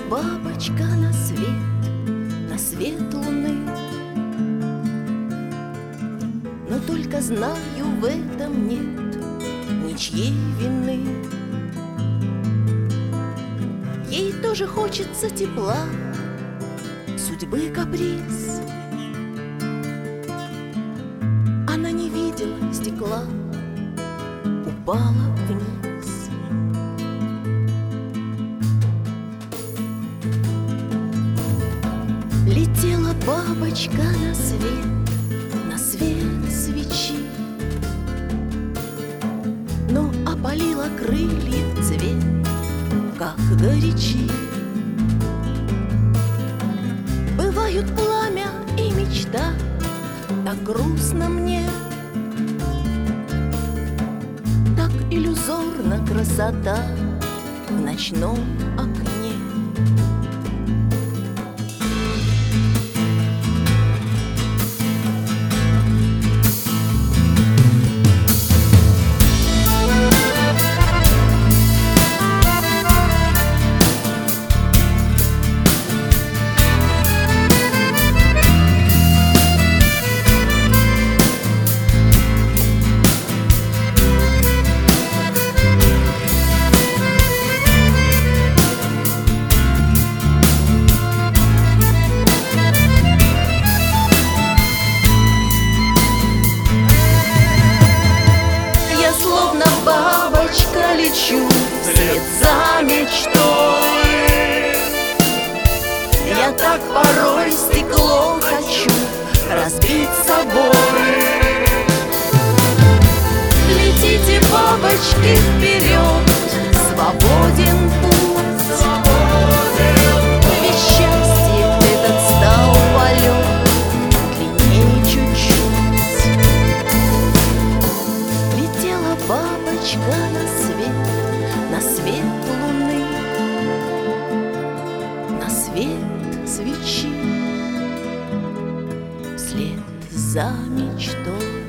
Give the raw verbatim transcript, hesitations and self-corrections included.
бабочка на свет, на свет луны. Но только знаю, в этом нет ничьей вины. Ей тоже хочется тепла, судьбы каприз. Она не видела стекла, упала вниз. Летела бабочка на свет, на свет свечи, но опалила крыльев цвет, как горячи. Бывают пламя и мечта, так грустно мне, так иллюзорна красота в ночном окне. Бабочка, лечу вслед за мечтой. Я так порой стекло хочу разбить собой. Летите, бабочки, вперед, свободен путь. Ведь счастье этот стал полет длиннее чуть-чуть. Летела бабочка на свет, на свет луны, на свет свечи, вслед за мечтой.